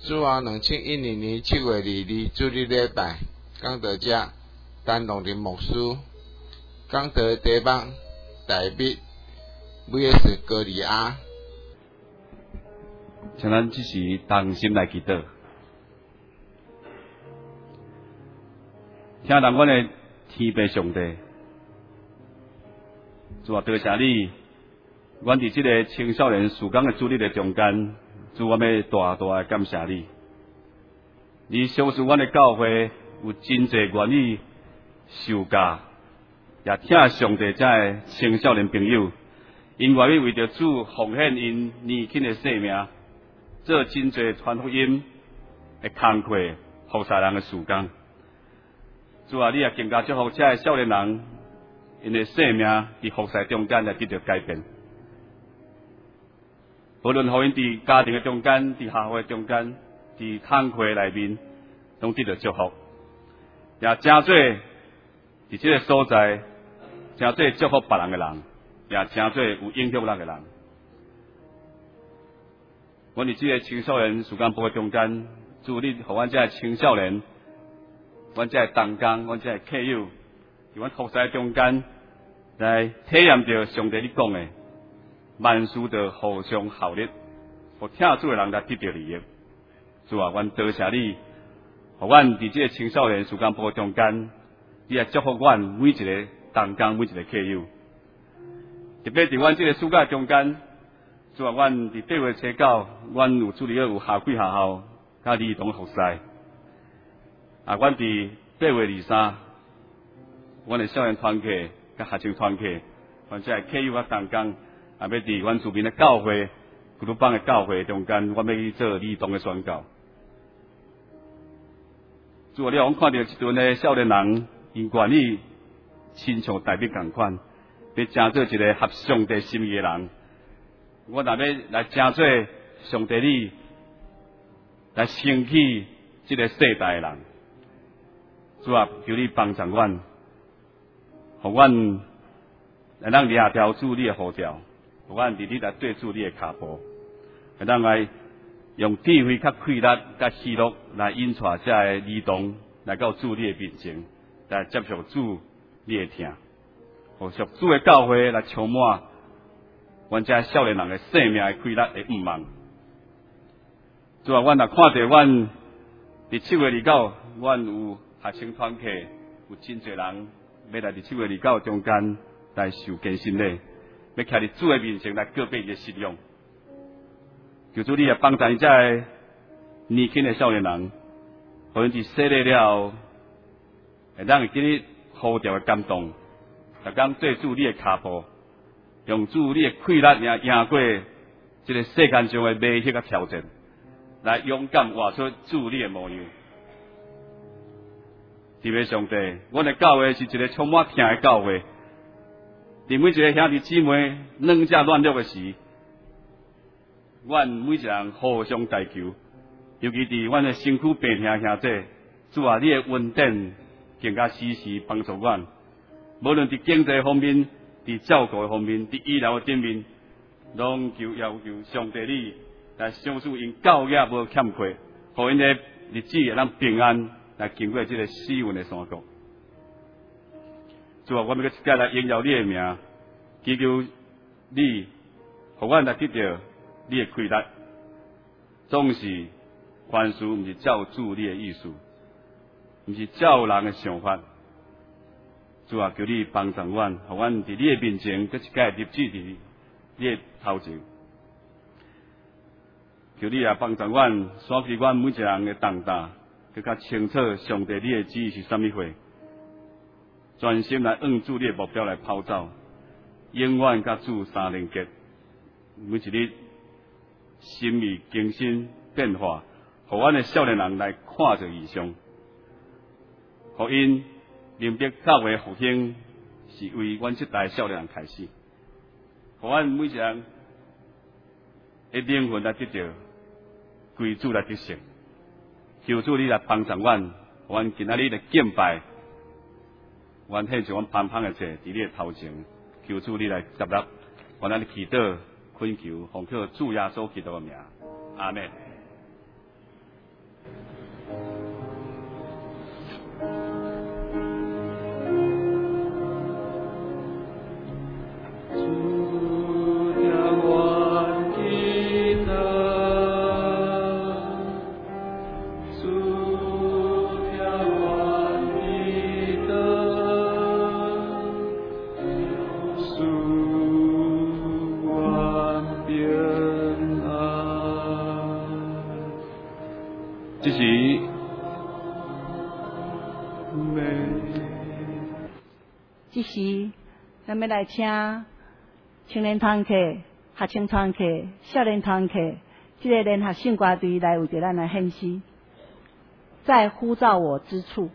主啊，2012年7月2日主日礼拜，讲道者陈龙林牧师讲道题目大秘 VS 歌利亚。 请咱即时同心来祈祷，听咱阮的天父上帝，主啊，多谢你，阮伫即个青少年事工的主日的中间，主我要大大的感谢你。你小使阮的教会有真侪愿意受教，也听上帝遮的青少年朋友，因愿意为着主奉献因年轻的生命。做真侪传福音的工课，服侍人的事工。主啊，你也更加祝福这些少年人，因的生命伫服侍中间来得到改变。无论互因伫家庭的中间、伫学校的中间、伫工课内面，拢得到祝福。也真做伫这个所在，真做祝福别人的人，也真做有影响力的人。阮伫即个青少年事工部的中间，主你互阮遮青少年，阮遮同工，阮遮客友，伫阮服侍中间来体验着上帝你讲的，万事着互相效力，互听主的人来得到利益。主啊，阮多谢你，互阮伫即个青少年事工部的中间，你来祝福阮每一个同工，每一个客友，特别伫阮即个暑假中间。主啊，阮伫8月初9，阮有处理有下几学校甲儿童服侍。啊，阮伫8月23，阮的少年团契甲学生团契，阮遮客友甲同工，也要伫阮厝边的教会、古鲁邦的教会中间，阮要去做儿童的宣教。主啊，你阮看到一群的少年人，因愿意亲像大笔共款，要成做一个合上帝心意的人。我若要来真做上帝你来升起这个世代的人，主啊，求你帮助阮，互阮来让抓条主你的呼召，互阮伫你来对主你的脚步，来让来用智慧、较快力、甲喜乐来引带这个儿童来到主你的面前，来接受主你的听，互属主的教会来充满。阮遮少年人的生命的快乐的愿望，主啊，阮若看到阮伫7月29，阮有学生团契，有真侪人要来伫7月29中间来受更新礼，要徛伫主的面前来告白伊的信仰。求主你来帮助遮个年轻的少年人，互因伫洗礼了后，会当会记你呼召的感动，逐工做主你的脚步。用主你的快乐赢过这个世间上的危险甲挑战，来勇敢活出主你的模样。特别上帝，阮的教会是一个充满听的教会。伫每一个兄弟姊妹软者软弱的时，阮每一人互相代求，尤其伫阮的身躯病兄兄弟，主啊，你的恩典更加时时帮助阮，无论伫经济方面。伫照顾的方面，伫医疗的顶面，拢要求上帝你来相助因教育无欠缺，互因的日子会当平安来经过这个死运的山谷。主啊，我们要一家来荣耀你的名，祈求你，互阮来得到你的快乐。总是凡事毋是照主你的意思，毋是照人的想法。主啊，求你帮助阮，互阮伫你的面前，搁一摆立志伫你的头前。求你也帮助阮，刷去阮每一人的重担，更加清楚上帝你的旨意是啥物货，专心来按住你的目标来跑走，永远甲主相连结。每一日心意更新变化，互阮的少年人来看着异象，互因。明白教会复兴是为阮这代少年人开始，互阮每一人的灵魂来得到归主来得胜。求主你来帮助阮，阮今仔日来敬拜，阮献上阮芳芳的者伫你的头前，求主你来接纳，阮咱祈祷、恳求，奉靠主耶稣基督的名，阿门。 这时，咱要来请青年团课、学青团课、少年团课这个联合性歌队来为着咱来献诗，在呼召我之处。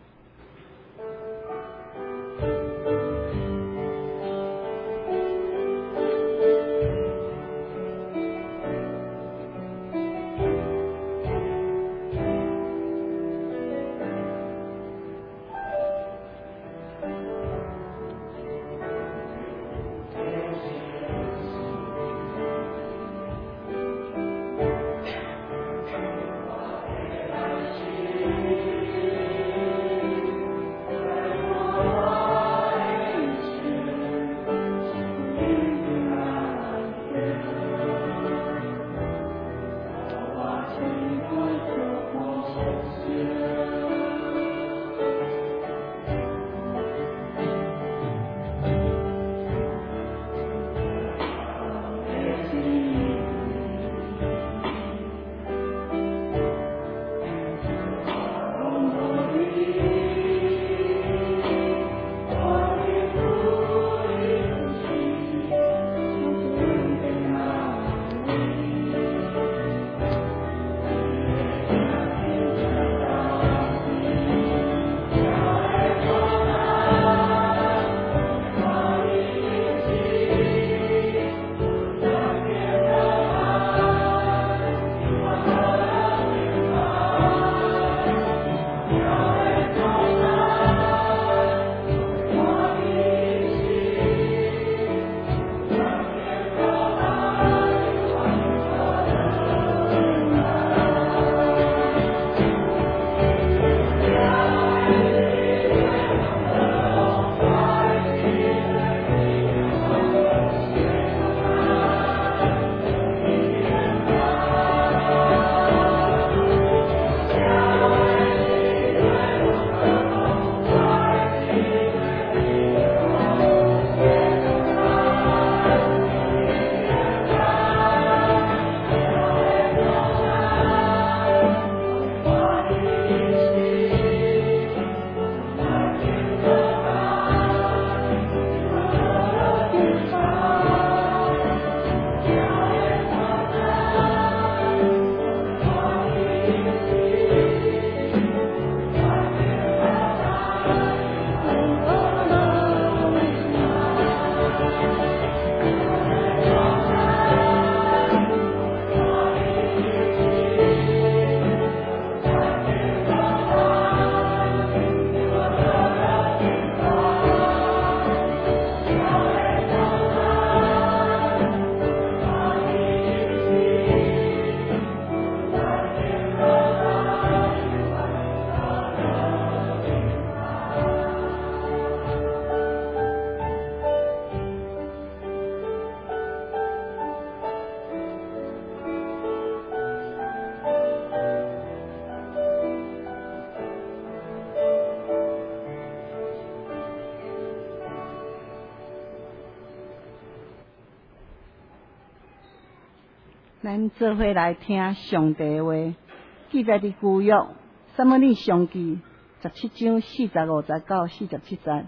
咱做伙来听上帝的话，记载伫旧约撒母耳上记17章40、59、47节。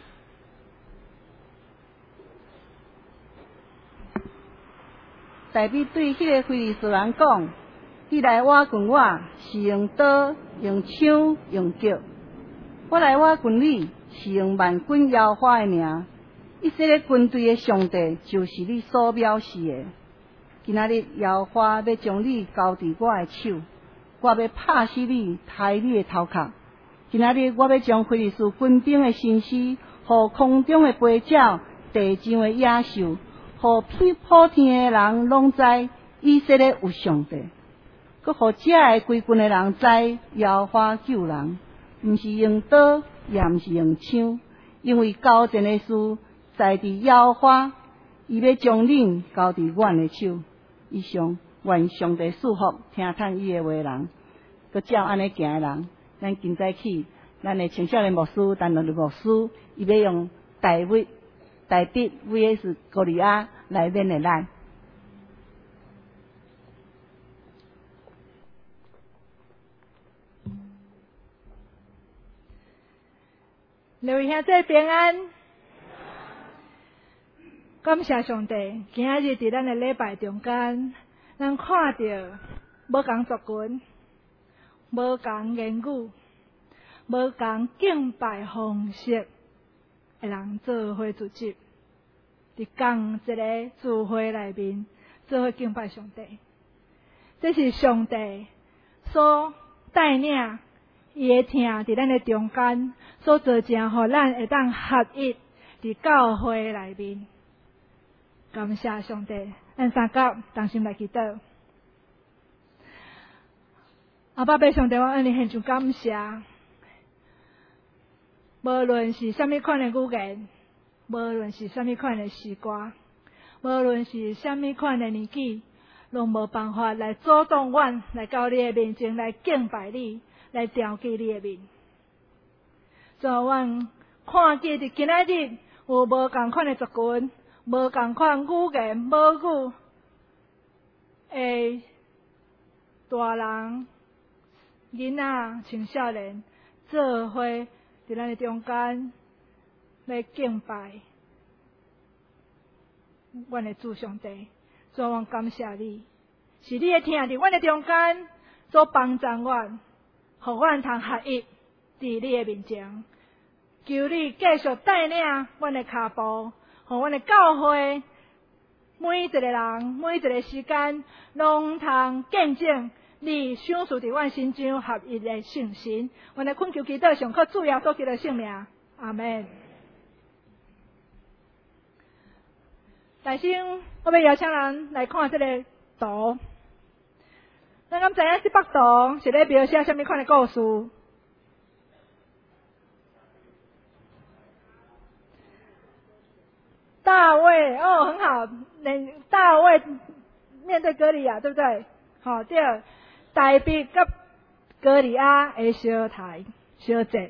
大卫对迄个非利士人讲：“你来我近我，是用刀、用枪、用脚；我来我近你，是用万军耶和华的名。以色列军队的上帝就是你所藐视的。今仔日耶和华要将你交伫我的手，我要拍死你，抬你的头壳。今仔日我要将非利士军兵的身尸，互空中的飞鸟、地上的野兽，互普天的人拢知以色列有上帝。佮互遮的规群的人知耶和华救人，毋是用刀，也毋是用枪，因为交战的事在伫耶和华，伊要将恁交伫阮的手。以上愿上帝祝福听叹伊的话人，佮照安尼行的人。咱今早起，咱的青少年牧师、单独的牧师，伊要用大卫 vs 歌利亚来勉励咱。 各位兄弟平安，感谢上帝，今仔日伫咱的礼拜中间，咱看到无共族群、无共言语、无共敬拜方式的人做伙组织，伫共一个聚会内面做伙敬拜上帝。这是上帝所带领。伊的听伫咱的中间所做成，互咱会当合一伫教会内面。感谢上帝，咱三角同心来祈祷。阿爸，被上帝我恩你献上感谢。无论是啥物款的语言，无论是啥物款的诗歌，无论是啥物款的年纪，拢无办法来阻挡阮来到你的面前来敬拜你。来调记你的面，所以阮看见伫今仔日有无共款的族群，无共款语言、母语的大人、囡仔、青少年做伙伫咱的中间来敬拜阮的主上帝。所以阮感谢你，是你的听伫阮的中间所帮助阮。互阮通合一伫你的面前，求你继续带领阮的脚步，互阮的教会每一个人、每一个时间，拢通见证你享受伫阮心中合一的圣神。阮的恳求祈祷，上靠主耶稣基督的圣名，阿门。大先，我要邀请人来看这个图。咱敢知影这幅图是咧描写什么款的故事？大卫哦，很好，大卫面对歌利亚，对不对？好，对，大卫甲歌利亚的相台相战。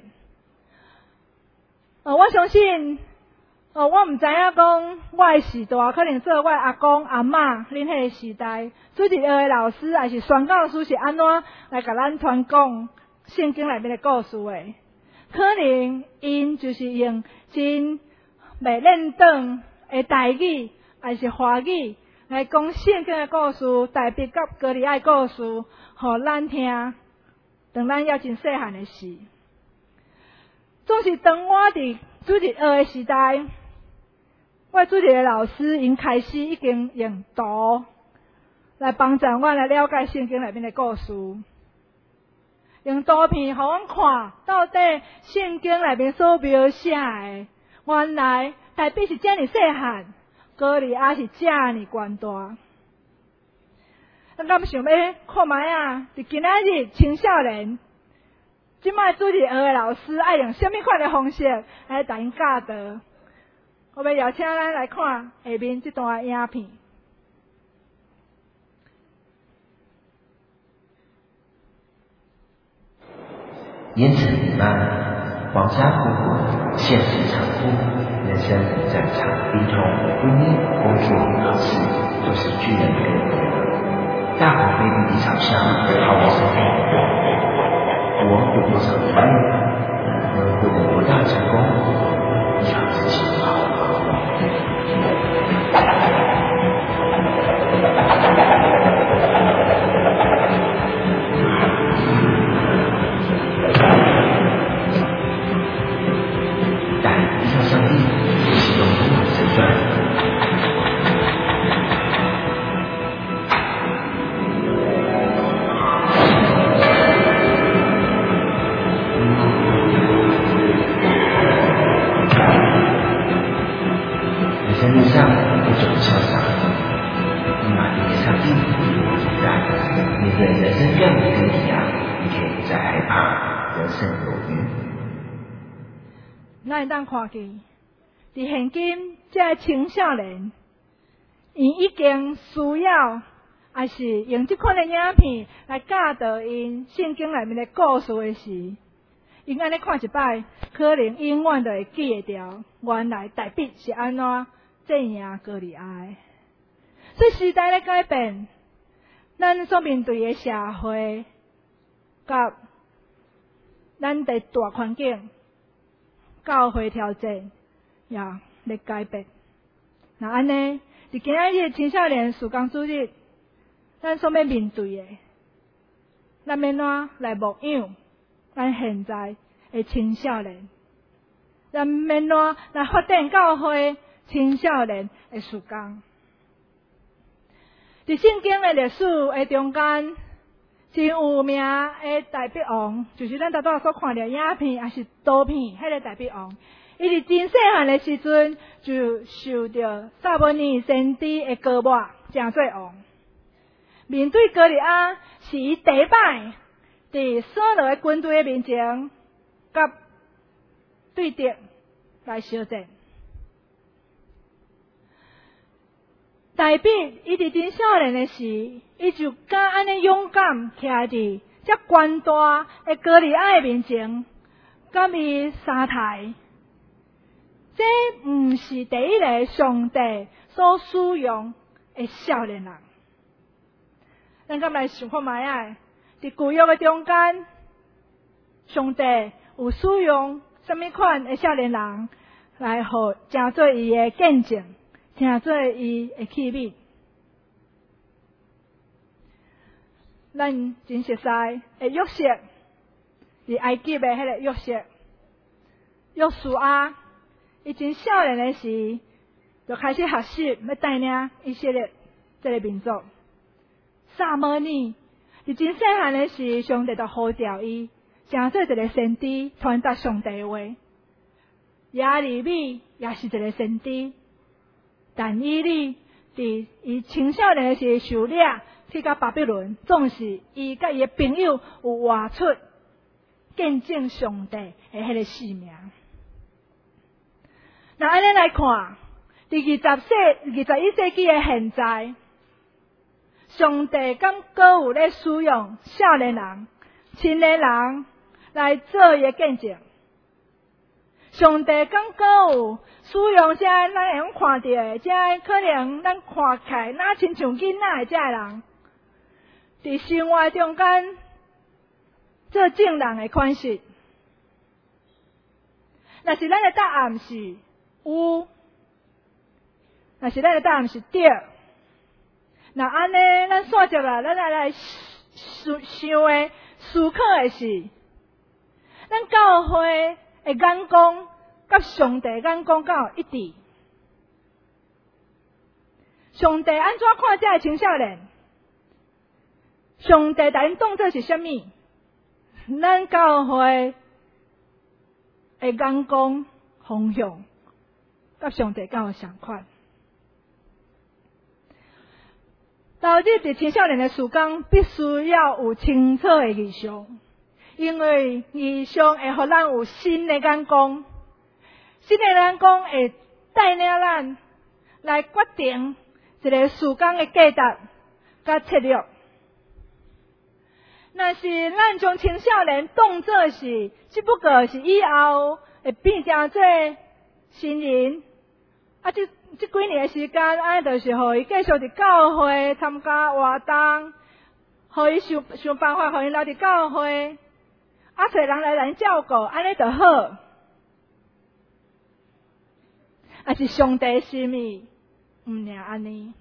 我相信。我唔知影讲我的时代，可能做我的阿公阿嬷恁迄个时代，主日学的老师还是宣教师是安怎来甲咱传讲圣经内面的故事的？可能因就是用真袂认同的台语，还是华语来讲圣经的故事，大卫甲歌利亚的故事，互咱听。当咱还真细汉的事，总是当我伫主日学的时代。我主日的老师因开始已经用图来帮助我来了解圣经内面的故事，用图片互阮看到底圣经内面所描写的，原来大卫是这么细汉，歌利亚是这么悬大。咱敢想要看卖啊？伫今仔日青少年，即摆主日学的老师爱用什么款的方式来带因教导？我要邀请咱来看下面这段影片。 烟尘弥漫，皇家国度，现实残酷，人生战场逼痛，婚姻、工作、考试，都是巨人跟我。大好卑鄙的场上，毫无胜利。我有多少努力，能获得多大成功？依靠自己。但依靠上帝，启动充满神传。人生路上不走潇洒，立马迎接上帝，自然面对人生这样的课题你可以不再害怕，人生有余。 咱会当看见，伫现今这青少年，因已经需要，还是用这款的影片来教导因圣经内面的故事的时，因安尼看一摆，可能永远就会记得掉，原来大卫是安怎镇压歌利亚的。所以时代咧改变，咱所面对的社会，甲咱的大环境教会条件也咧改变。那安尼，伫今仔日青少年事工主日，咱所要面对的，咱要怎来牧养咱现在的青少年？咱要怎来发展教会青少年的事工？伫圣经的历史的中间，真有名的大鼻王，就是咱大多所看到影片也是图片，迄个大鼻王，伊伫真细汉的时阵就受到撒母耳先知的膏抹，成做王。面对歌利亚，是伊第一摆伫扫罗的军队的面前，甲对敌来相战。大卫伊伫真少年的时，伊就敢安尼勇敢徛伫遮悬大的歌利亚的面前，甲伊相杀。这毋是第一个上帝所使用的少年人。咱敢来想看卖啊？伫旧约的中间，上帝有使用什么款的少年人来互成做伊的见证？成做伊的器皿，咱真熟悉的约瑟，是埃及的迄个约瑟，约书亚，伊真少年的时就开始学习，要带领以色列这个民族。撒母耳，伫真细汉的时，上帝就呼召伊，成做一个先知，传达上帝的话。耶利米也是一个先知。但以理伫伊青少年的时受掠去到巴比伦，总是伊甲伊的朋友有活出见证上帝的迄个使命。那安尼来看，伫21世纪的现在，上帝敢阁有咧使用少年人、青年人来做伊的见证。上帝敢阁有使用这咱会用看到的，这可能咱看起来哪亲像囡仔的这人，伫生活中间做正人的款式。若是咱的答案是有，若是咱的答案是对，那安尼咱线接啦，咱来想的思考的是，咱教会的眼光甲上帝眼光敢有一致？上帝安怎看这个青少年？上帝把因当作是啥物？咱教会的眼光方向甲上帝敢有相款？投入伫青少年的事工，必须要有清楚的意向。因为异象会互咱有新的眼光，新的眼光会带领咱来决定一个事工的价值甲策略。若是咱将青少年当作是，只不过是以后会变成做新人，这几年的时间，安尼就是互伊继续伫教会参加活动，互伊想办法，互伊留伫教会。找人来咱照顾，安尼就好。也是上帝心意，毋领安尼。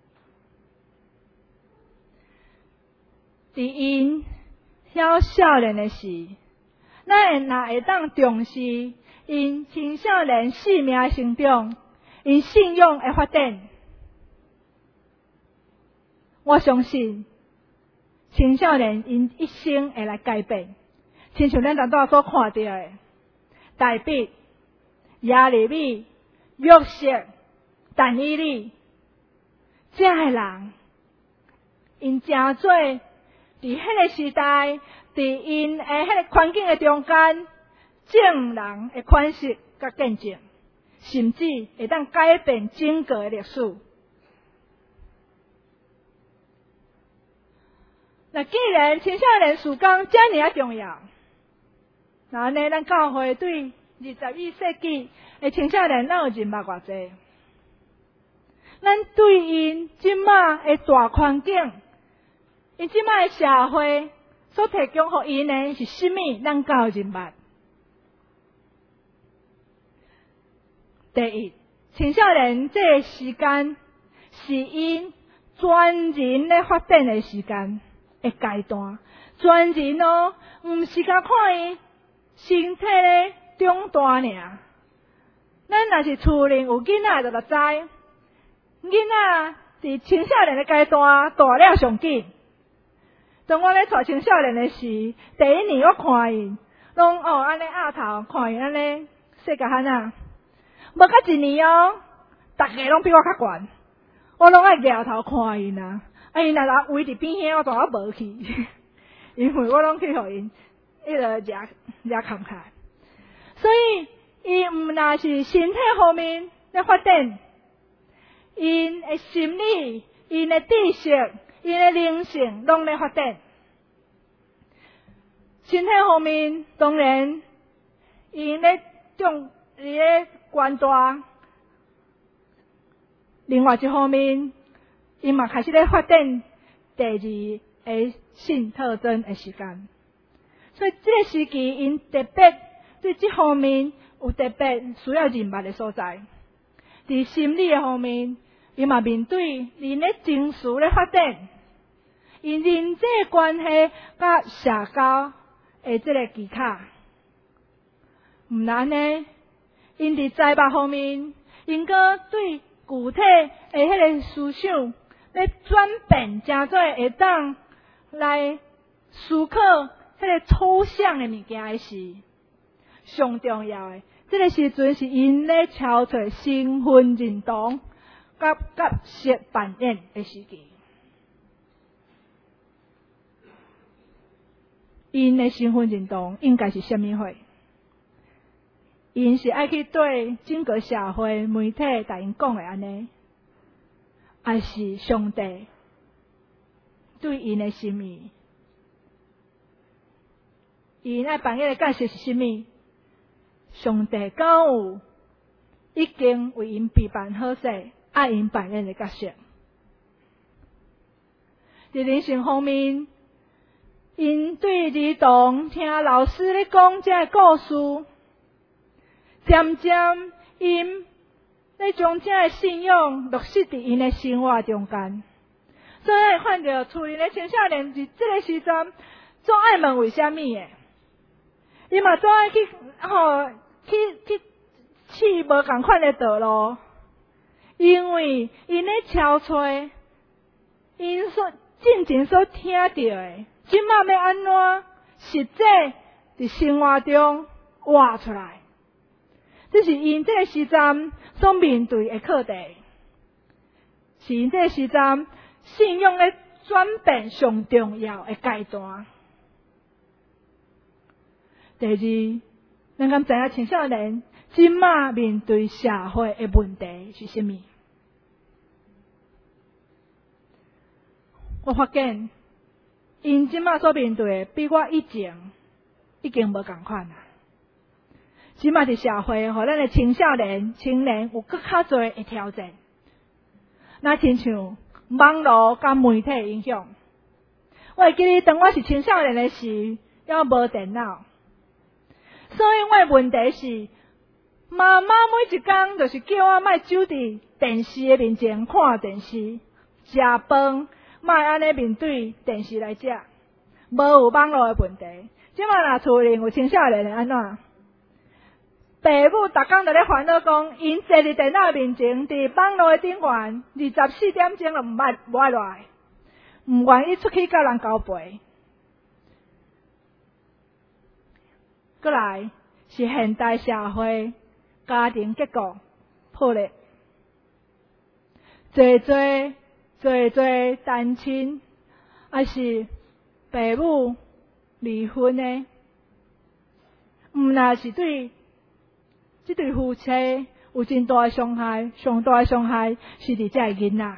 伫因晓少年的时，咱若会当重视因青少年生命的成长，因信仰的发展，我相信青少年因一生会来改变。亲像咱当初所看到的，大卫、耶利米、约瑟、但以理，这个人，因真做伫迄个时代，伫因的迄个环境的中间，正人的款式甲见证，甚至会当改变整个的历史。那既然青少年事工这么重要，那安尼，咱教会对21世纪的青少年，咱有认捌偌济？咱对因即马的大环境，因即马的社会所提供互因的是甚物？咱敢有认捌？ 第一，青少年这个时间是因全人咧发展的时间的阶段，全人哦，毋是甲看伊身体咧长大尔。咱若是厝内有囡仔，就知囡仔伫青少年的阶段大了上紧。当我咧带青少年的时，第一年我看因，拢安尼压头，看因安尼细甲汉仔，无甲一年哦，逐个拢比我较悬，我拢爱摇头看因啊。因若围伫边遐，我当我无去，因为我拢去互因迄个掠看开。所以伊毋若是身体方面咧发展，因的心理、因的知识、因的灵性拢咧发展。身体方面当然，因咧关大。另外一方面，因嘛开始咧发展第二个性特征的时间。所以这个时期，因特别对这方面有特别需要认识的所在。伫心理的方面，伊嘛面对人的情绪咧发展，因人际关系甲社交的这个技巧。毋然呢，因伫财务方面，因阁对具体的迄个思想咧转变，真做会当来思考迄个抽象的物件的事。上重要的，这个时阵是因咧超出身份认同甲角色扮演的时期。因的身份认同应该是虾米货？因是爱去对整个社会媒体甲因讲的安尼，还是上帝对因的心意？因爱扮演的角色是虾米？上帝敢有已经为因备办好势，爱因扮演的角色？伫人生方面，因对儿童听老师咧讲这个故事，渐渐因咧将这个信仰落实伫因的生活中间。所以看到厝里的青少年伫这个时阵，总爱问为虾米的？伊嘛总爱去去无共款的道路，因为因咧超揣因所进前所听到的，即马要安怎实际伫生活中活出来？这是因这个时阵所面对的课题，是因这个时阵信仰的转变上重要的阶段。第二，咱敢知影青少年即马面对社会的问题是啥物？我发现，因即马所面对的比我以前已经无共款啦。即马伫社会，互咱的青少年、青年有更较多的挑战。那亲像网络甲媒体的影响，我会记得当我是青少年的时，还无电脑。所以我的问题是，妈妈每一天就是叫我莫走伫电视的面前看电视，食饭莫安尼面对电视来食，无有网络的问题。即马若厝里有青少年的安怎？爸母逐工就咧烦恼讲，因坐伫电脑面前，伫网络的顶端，24点钟就无爱落来，毋愿意出去甲人交陪。过来是现代社会家庭结构破裂，侪单亲，还是爸母离婚的，毋若是对这对夫妻有真大的伤害，上大的伤害是伫这个囡仔，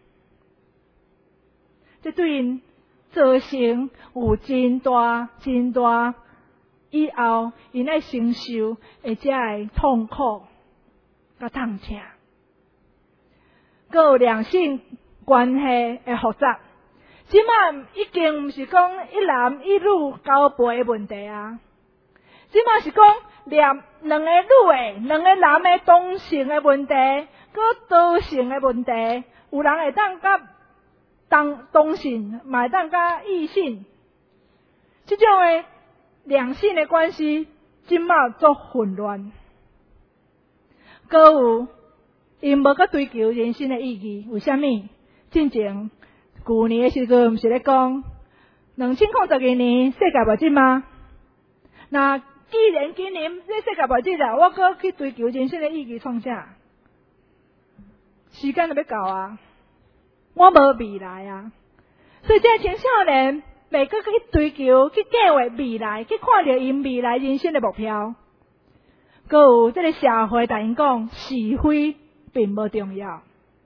这对因造成有真大。以后，因爱承受会遮个痛苦甲痛痛，阁有两性关系的复杂。即马已经毋是讲一男一女交陪的问题啊， 即嘛是讲两个女的、两个男的同性的问题，搁多性的问题，有人会当甲同性，嘛会当甲异性，即种的两性的关系，即嘛足混乱。搁有，因无搁追求人生的意义，为虾米？进前旧年的时阵，毋是咧讲2022年世界末日吗？那既然今年这世界末日啦，我搁去追求人生的意义创啥？时间就要到啊，我无未来啊，所以这青少年袂搁去追求、去计划未来，去看到因未来人生的目标。搁有这个社会甲因讲是非并无重要，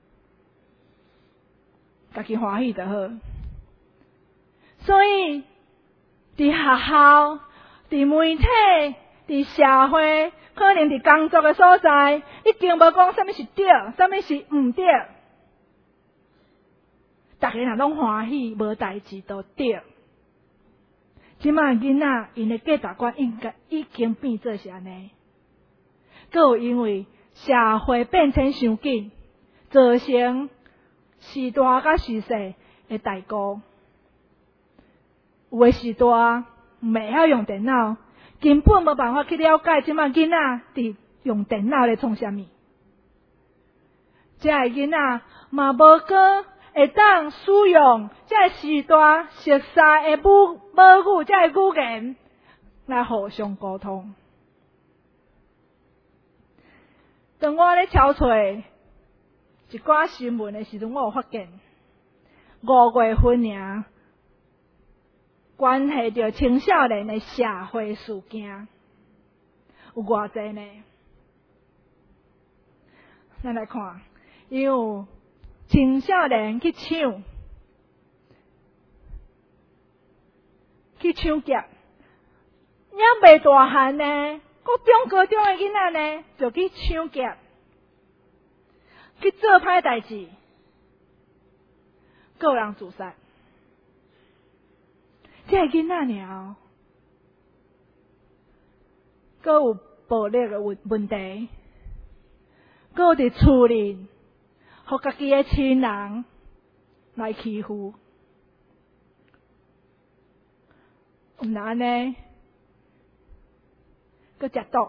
家己欢喜就好。所以伫学校、伫媒体、伫社会，可能伫工作的所在，已经无讲什么是对，什么是毋对。大家若拢欢喜，无代志都对。即摆囡仔因的价值观应该已经变做是安尼。搁有因为社会变迁伤紧，造成时大甲时细的代沟。有的时大袂晓用电脑，根本无办法去了解即摆囡仔伫用电脑咧创啥物。这个囡仔嘛无个会当使用这个时大熟悉的母语，这个语言来互相沟通。当我咧敲找一寡新闻的时阵，我有发现5月份尔，关系到青少年的社会事件有偌济呢？咱来看，有青少年去抢劫，也未大汉呢。国中、高中的囡仔呢，就去抢劫，去做歹代志，个人自杀。这个囡仔尔，搁有暴力的问题，搁有伫厝里，互家己的亲人来欺负，毋但安尼。搁食毒，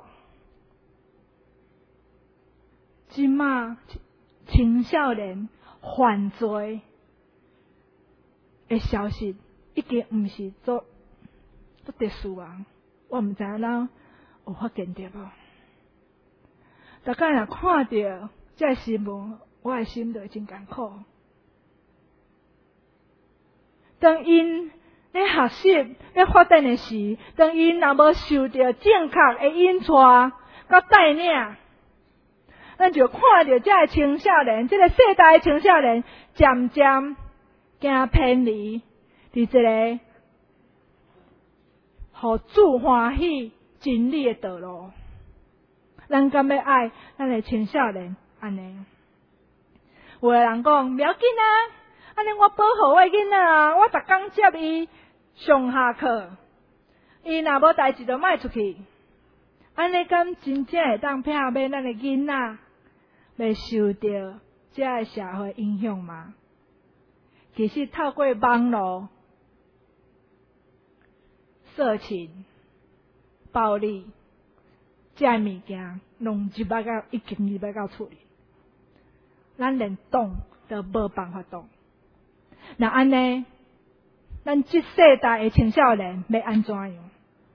即马青少年犯罪的消息已经毋是做特殊啊！我毋知影咱有发现着无？大家若看到这个新闻，我的心就会真艰苦。当因咧学习咧发展的时，当因若无受到正确的引带甲带领，咱就看到这个青少年，这个世代的青少年渐渐行偏离伫一个互主欢喜真理的道路。咱敢要爱咱的青少年安尼？有的人讲不要紧啊，安尼我保护我的囡仔啊，我逐工接伊上下课，伊若无代志就莫出去。安尼敢真正会当避免咱的囡仔袂受到这个社会影响吗？其实透过网络、色情、暴力，这个物件拢已经入到厝里，咱连动都无办法动。那安尼，咱这世代的青少年要安怎样？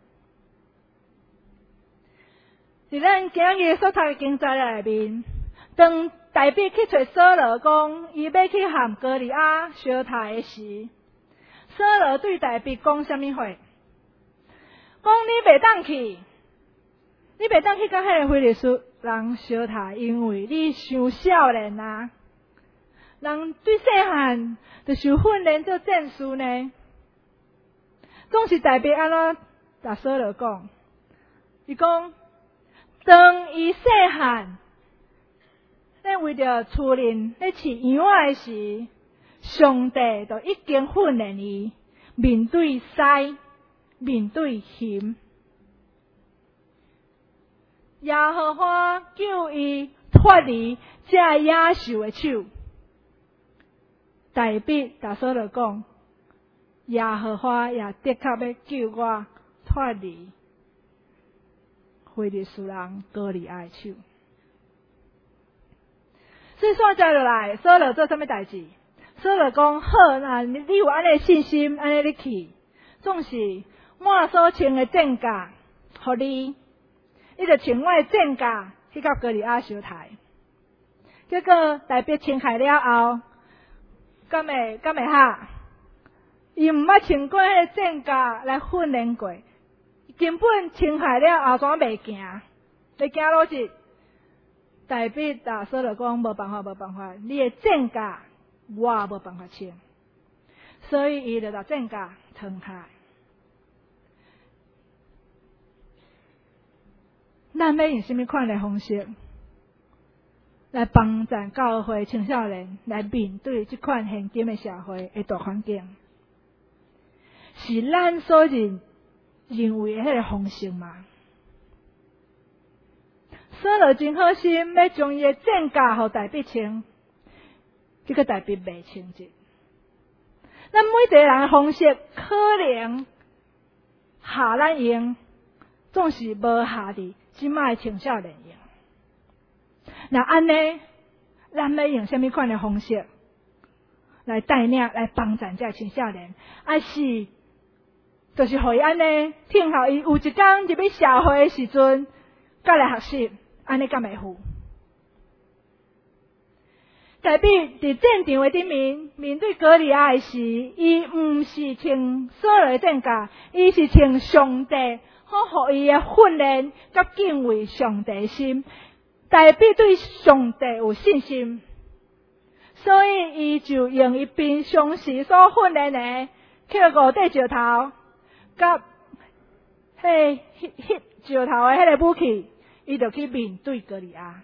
伫咱今日所读的经节内面，当大卫去找扫罗讲，伊要去和歌利亚相杀的时，扫罗对大卫讲什么话？讲你袂当去，你袂当去甲迄个非利士人相杀，因为你伤少年啊。人对细汉就受训练做战士呢。总是大卫安怎甲扫罗讲？伊讲，当伊细汉，咧为着厝人咧饲羊仔的时，上帝就已经训练伊面对狮、面对熊。 耶和华救伊脱离这野兽的手。大卫甲扫罗讲，耶和华也的确要救我脱离非利士人歌利亚的手。所以算接落来，扫罗做啥物代志？扫罗讲好，那你有安尼信心，安尼你去，总是我所穿的战甲，互你就穿我的战甲去到歌利亚相台。结果大卫穿开了后，敢会哈？伊毋捌穿过迄个战甲来训练过，根本穿开了后怎袂行？袂行落去。大卫甲扫罗讲无办法，你的战甲我无办法穿，所以伊就把战甲脱开。咱要用什么款的方式来帮助教会青少年来面对这款现今的社会的大环境？是咱所认为的迄个方式吗？扫罗真好心要将伊的战甲互大卫穿，结果大卫袂穿着。咱每一个人的方式可能下咱用，总是无下伫即摆青少年用。那安尼，咱要用什么款的方式来带领、来帮助这青少年？还是就是互伊安尼，听候伊有一天入去社会的时阵，才来学习，安尼敢会赴？大卫伫战场的顶面对歌利亚的时，伊毋是穿扫罗的战甲，伊是穿上帝好互伊的训练，甲敬畏上帝的心。大卫对上帝有信心，所以伊就用伊平常时所训练的去五块石头，甲迄石头的迄个武器，伊就去面对歌利亚。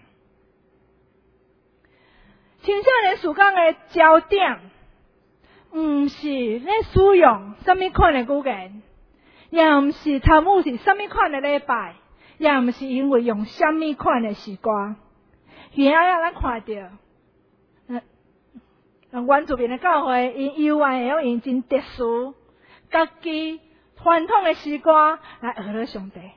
青少年事工的焦点，毋是咧使用什么款的语言，也毋是参与是什么款的礼拜，也毋是因为用什么款的时光。今仔日咱看到，原住民的教会，因犹原会用真特殊、家己传统的时光来学了上帝。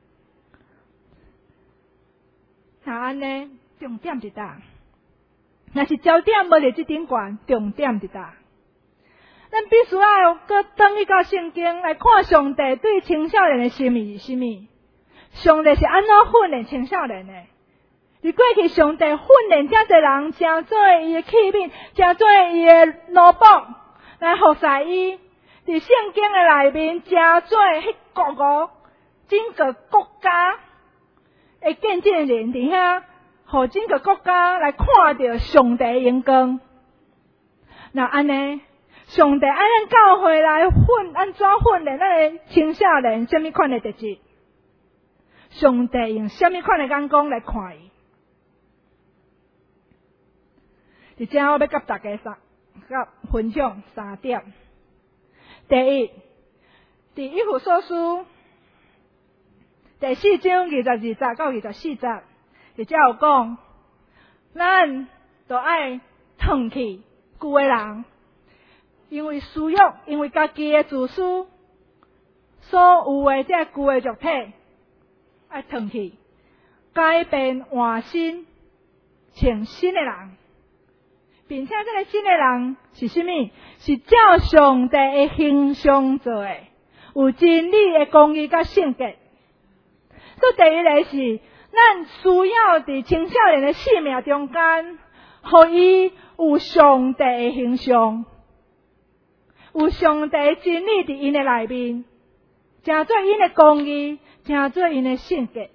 那安尼重点伫倒？若是焦点无伫即顶悬，重点伫倒？咱必须要搁转去到圣经来看上帝对青少年的心意是甚物？上帝是安怎训练青少年的？伫过去，上帝训练遮侪人，诚做伊的器皿，诚做伊的奴仆，来服侍伊。伫圣经的内面，诚做迄个整个国家的见证人伫遐，互整个国家来看到上帝的荣光。那安尼，上帝按咱教会来安怎训练咱的青少年，什么款的特质？上帝用什么款的眼光来看伊？伫遮我要甲大家分享3点。第一，伫以弗所书第4章22节到24节，伫遮有讲，咱就爱脱去旧的人，因为私欲，因为家己的自私所有的这旧的肉体，爱脱去，改变换新，穿新的人。并且这个新的人是什么？是照上帝的形象做的，有真理的公义甲圣洁。所以第一个是，咱需要伫青少年的生命中间，互伊有上帝的形象，有上帝的真理伫因的内面，诚做因的公义，诚做因的圣洁。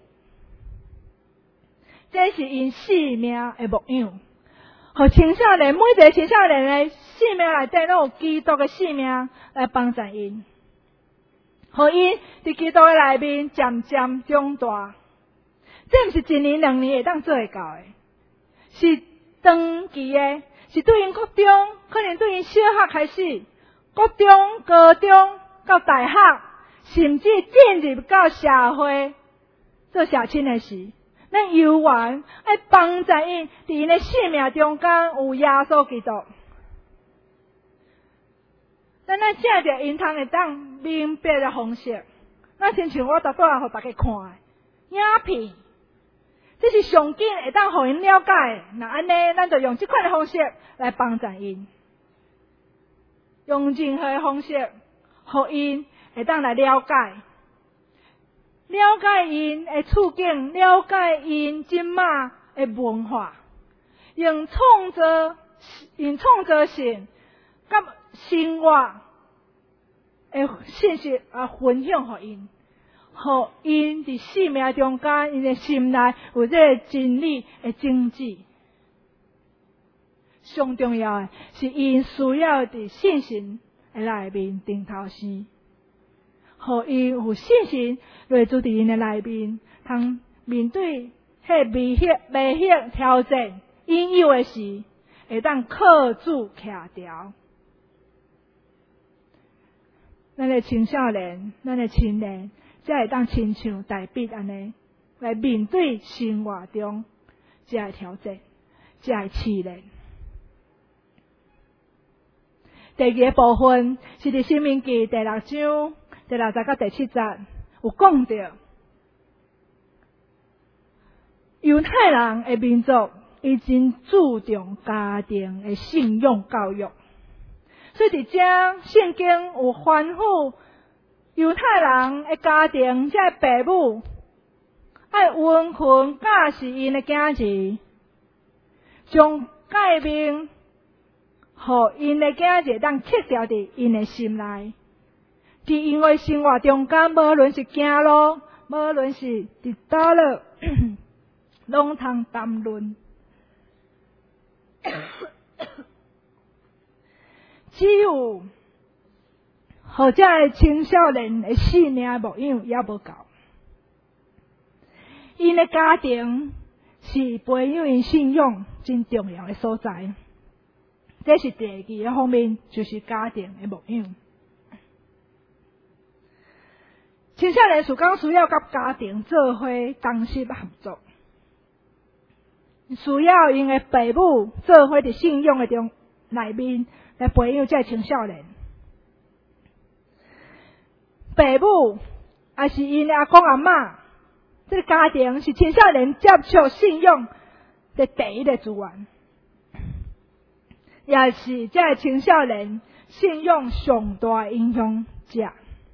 这是因生命的模样。互青少年，每一个青少年的生命内底，拢有基督的生命来帮助因，互因伫基督的内面渐渐长大。这毋是1年2年会当做会到的，是长期的，是对因国中，可能对因小学开始，国中、高中到大学，甚至进入到社会， 做社亲的时，咱有缘爱帮助因，伫因的生命中间有耶稣基督。咱借着因通会当明白的方式，那亲像我逐摆互大家看的影片，这是上紧会当互因了解。那安尼，咱就用这款的方式来帮助因，用任何的方式，互因会当来了解因的处境，了解因今嘛的文化，用创造性甲生活的信息分享互因，互因伫生命中间，因的心内有这个真理的种子。上重要的是，因需要伫信心的内面顶头生，互因有信心落住伫因的内面，通面对迄危险挑战应有的时，会当靠主徛条。咱的青少年，咱的青年，才会当亲像大笔安尼来面对生活中这个挑战，这个试炼。第二个部分是伫《申命记》第6章第60到第7节有讲到，犹太人的民族伊真注重家庭的信仰教育。所以伫遮圣经有吩咐犹太人的家庭，即个父母爱温驯教示因的囝儿，将诫命互因的囝儿当刻掉伫因的心内，伫因的生活中间，无论是行路，无论是伫倒落，拢通谈论。只有互这个青少年的性命牧养也无够，因的家庭是培养因信仰真重要的所在。这是第二个方面，就是家庭的牧养。青少年时讲需要甲家庭做伙同心合作，需要因的父母做伙伫信仰的中内面来培养这青少年。父母也是因的阿公阿嬷，这个家庭是青少年接触信仰的第一个资源，也是这个青少年信仰上大的影响者。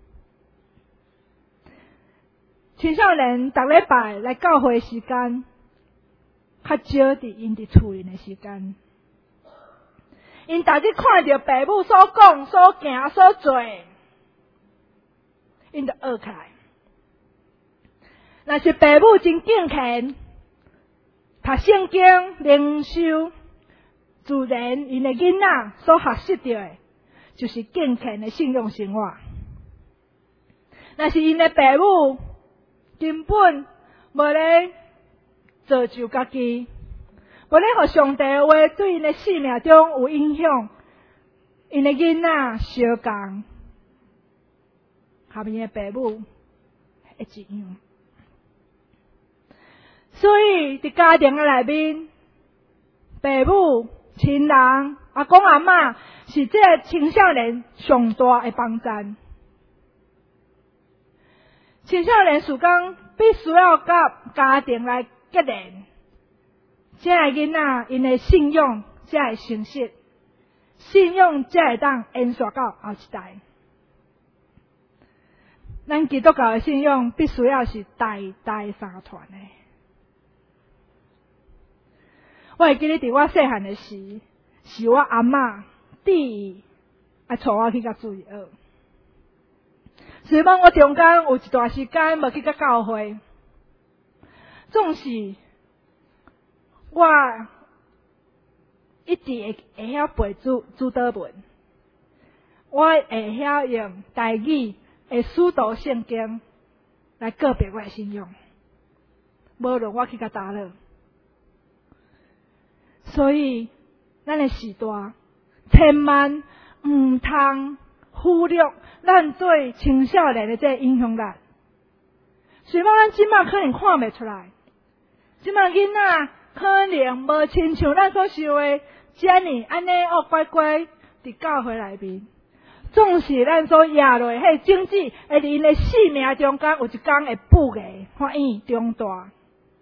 青少年逐礼拜来教会时间，较少伫因伫厝里的时间。因逐日看到父母所讲、所行、所做，因就学起来。若是父母真敬虔，读圣经、灵修，自然因的囡仔所学习到的，就是敬虔的信仰生活。若是因的父母根本无咧造就家己，无咧互上帝的话对因的生命中有影响，因的囡仔相共，下面的父母会一样。所以伫家庭的内面，父母、亲人、阿公阿嬷是这个青少年上大的帮助。青少年时间必须要甲家庭来结连，这个囡仔因的信仰才会成熟，信仰才会当延续到后一代。咱基督教的信仰必须要是代代相传的。我会记得伫我细汉的时，是我阿嬷弟带我去甲主义学。虽然我中间有一段时间无去甲教会，总是我一直会晓背主祷文，我会晓用台语的使徒圣经来告别我的信仰，无论我去甲倒落。所以，咱的时代千万唔通忽略咱对青少年的这影响力。 想讲咱即马可能看袂出来，即马囡仔可能无亲像咱所想的遮尔安尼乖乖伫教会内面，总是咱所压落迄种子会伫因的生命中间有一天会不个发现长大。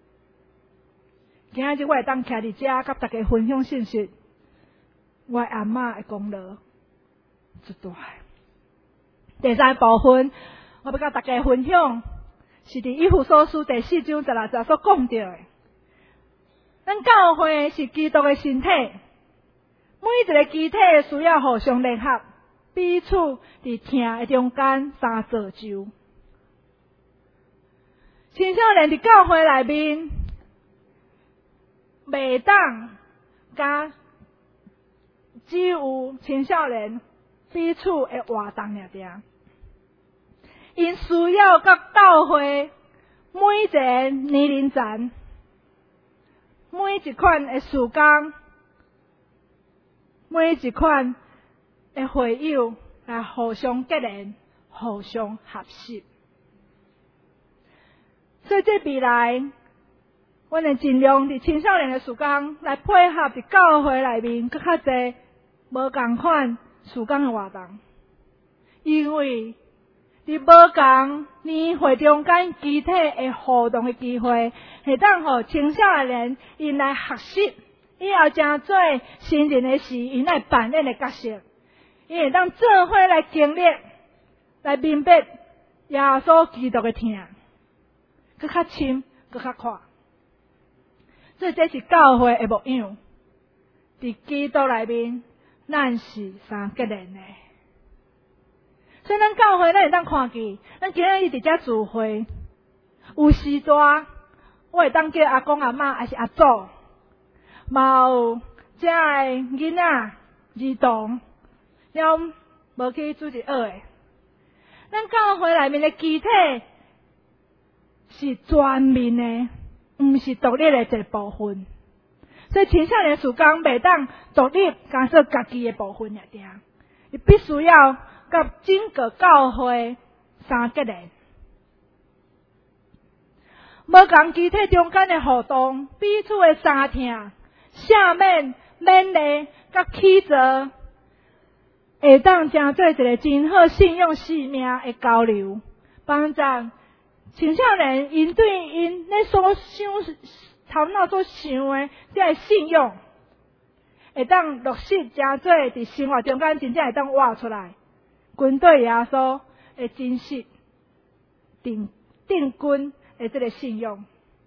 今仔日我会当徛伫遮，甲大家分享信息。我阿嬷的功劳一大。第三部分，我要甲大家分享，是伫以弗所书第4章16节所讲到的。咱教会是基督的身体，每一个肢体需要互相联合，彼此伫疼的中间相造就。青少年伫教会内面，袂当甲只有青少年彼此的活动尔尔，因需要甲教会每一个年龄层、每一款的事工、每一款的会友来互相结连、互相合适。所以这未来，我会尽量伫青少年的事工来配合伫教会内面更较侪无共款事工的活动，因为伫无共年会中间集体的互动的机会，会当互青少年因来学习，以后真做新人的时，因来扮演的角色，因会当做伙来经历，来明白耶稣基督的疼，更较深，更较宽。所以这是教会的模样，伫基督内面，咱是相结连的。所以咱教会，咱会当看见，咱今日伫遮聚会，有时段我会当叫阿公阿嬷，还是阿祖，嘛有遮的囡仔儿童，了无去主日学的。咱教会内面的肢体是全面的。毋是独立的一个部分，所以青少年事工袂当独立加做家己的部分尔尔，伊必须要甲整个教会相结连。无共肢体中间的互动，彼此的相听、赦免、勉励、甲启造，会当成做一个真好信用生命的交流，帮助青少年因对因咧所想头脑所想的这个信用，会当落实真做伫生活中间真正会当活出来，军队耶稣的真实定军的这个信用，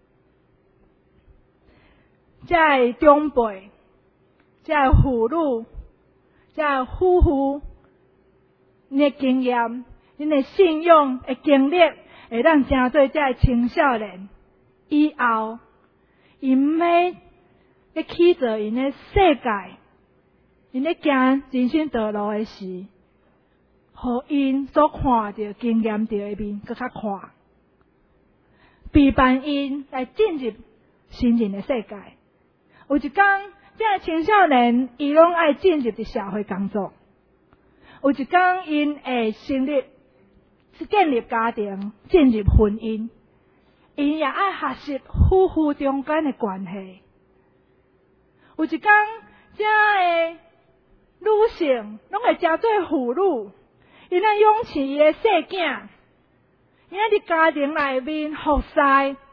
这个长辈、这个妇女、这个夫妇，因的经验、因的信用的经历。会让真做这个青少年以后，因要咧起造因的世界，因咧行人生道路的时，互因所看到、经验到的面更较宽，陪伴因来进入新人的世界。有一天，这个青少年伊拢爱进入伫社会工作，有一天因会成立。建立家庭，进入婚姻，因也爱学习夫妇中间的关系。有一天，这个女性拢会真做妇女，因爱养饲伊的细囝，因爱伫家庭内面服侍。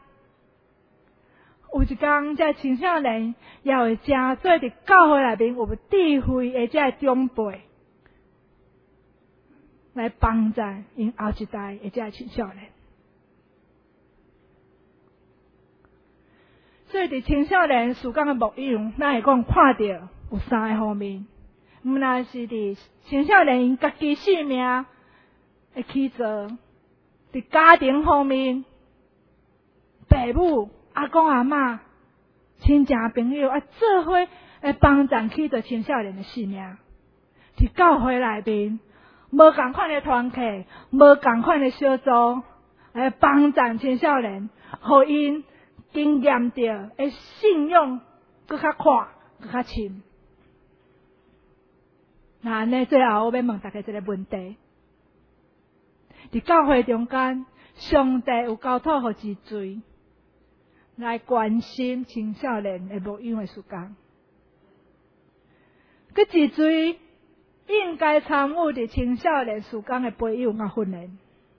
有一天，这青少年也会真做伫教会内面有智慧的这长辈。来帮助因后一代的这青少年，所以伫青少年事工的模样，咱会讲看到有三个方面。毋但是伫青少年因家己生命的起造，伫家庭方面，父母、阿公阿嬷、亲情朋友啊，做伙来帮助起造青少年的生命。伫教会内面。无共款的团体，无共款的小组，来帮助青少年，互因经验到的信用更较宽、更较深。那安尼最后我要问大家一个问题：伫教会中间， 上帝有交托互之罪，来关心青少年的牧养的时间。佮之罪应该参与伫青少年时间的培养甲训练。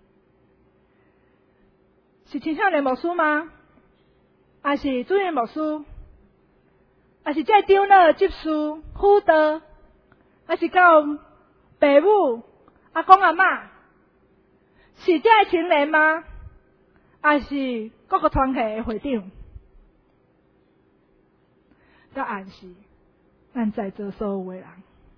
是青少年牧师吗？还是主任牧师？还是这长老、执事、辅导？还是教爸母、阿公阿嬷？是这青年吗？还是各个团体的会长？答案是，咱在座所有的人。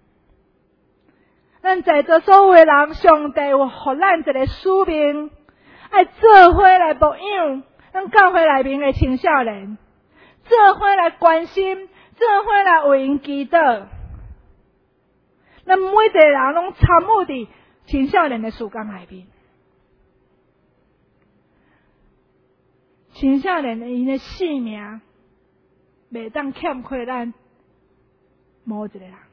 咱在座所有的人，上帝有互咱一个使命，爱做伙来牧养咱教会内面的青少年，做伙来关心，做伙来为因祈祷。咱每一个人拢参与伫青少年的时间内面。青少年因的性命，袂当欠亏咱某一个人。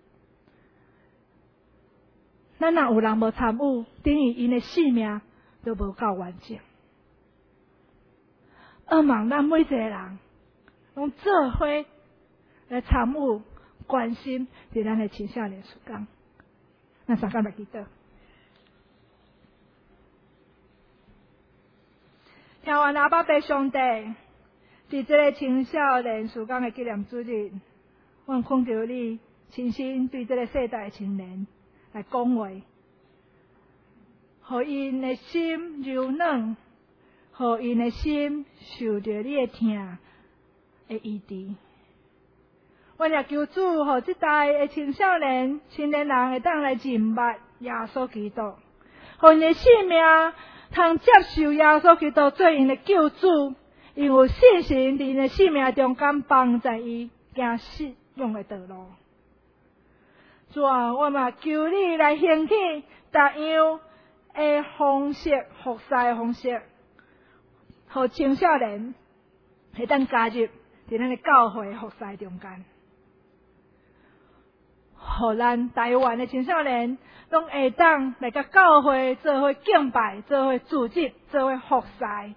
咱若有人无参与，等于因的性命都无够完整。希望咱每一个人拢做伙来参与、关心伫咱的青少年时间。咱三个来祈祷。听完阿爸爸上帝，伫这个青少年时间的纪念主日，我恳求你亲身对这个世代的青年来讲话，互因的心柔软，互因的心受着你的疼的医治。我也求主，互这代的青少年、青年人会当来认捌耶稣基督，互因的性命通接受耶稣基督做因的救主，因有信心伫因的性命中间帮助伊行信仰的道路。主啊，我嘛求你来兴起逐样的方式、服侍的方式，互青少年会当加入伫咱的教会服侍中间，互咱台湾的青少年拢会当来甲教会做伙敬拜、做伙组织、做伙服侍。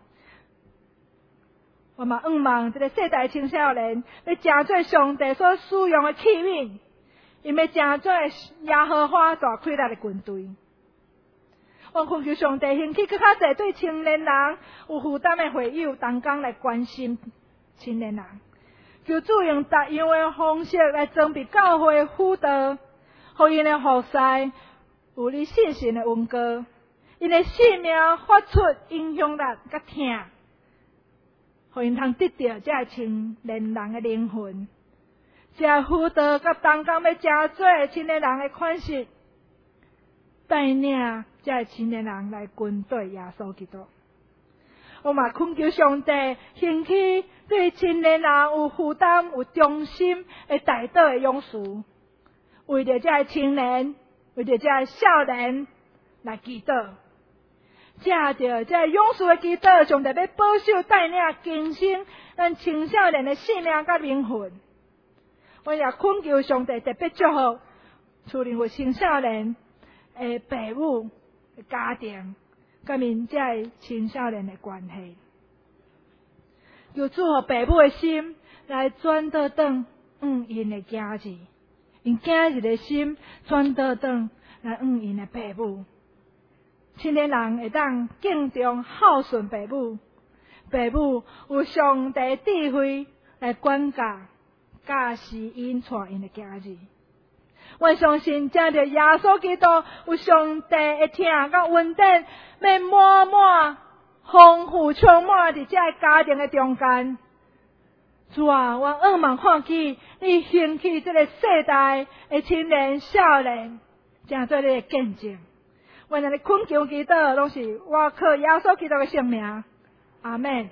我嘛望这个世代青少年要成做上帝所使用的器皿，因要成做耶和华大开力的军队。我恳求上帝兴起更较侪对青年人有负担的会友，同工来关心青年人。求主用逐样的方式来装备教会的辅导，互因的服侍有你信心的温膏，因的性命发出影响力甲疼，互因通得到这青年人的灵魂。这辅导甲同工要成做青年人的款式，带领这青年人来跟对耶稣基督。我嘛恳求上帝兴起对青年人有负担、有忠心的带导的勇士，为着这青年，为着这少年来祈祷。借着这勇士的祈祷，上帝要保守带领更新咱青少年的性命甲灵魂。我也恳求上帝特别祝福处理有青少年的父母、家庭，甲面这青少年的关系。求主互父母的心来转倒转因的囝儿，因囝儿的心转倒转来因的父母。青年人会当敬重孝顺父母，父母有上帝智慧来管教、教示因带因的囝儿。我相信，借着耶稣基督有上帝的疼甲恩典，要满满丰富充满伫这家庭的中间。主啊，我渴望看见你兴起这个世代的青年少年，成做你的见证。我若咧恳求祈祷，拢是我靠耶稣基督的圣名，阿门。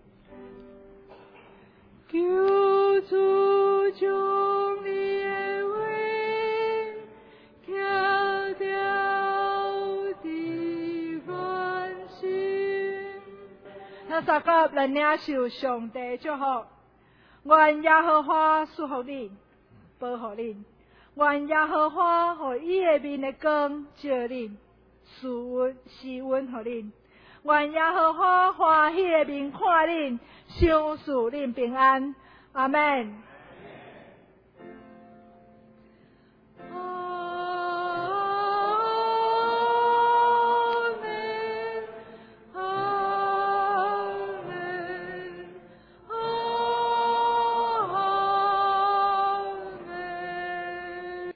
求主将你的话调调地反省。咱三个来领受上帝祝福。愿耶和华祝福你，保护你。愿耶和华互伊的面的光照你，施温互你。 愿耶和华欢喜的面看恁，赏赐恁平安。阿们。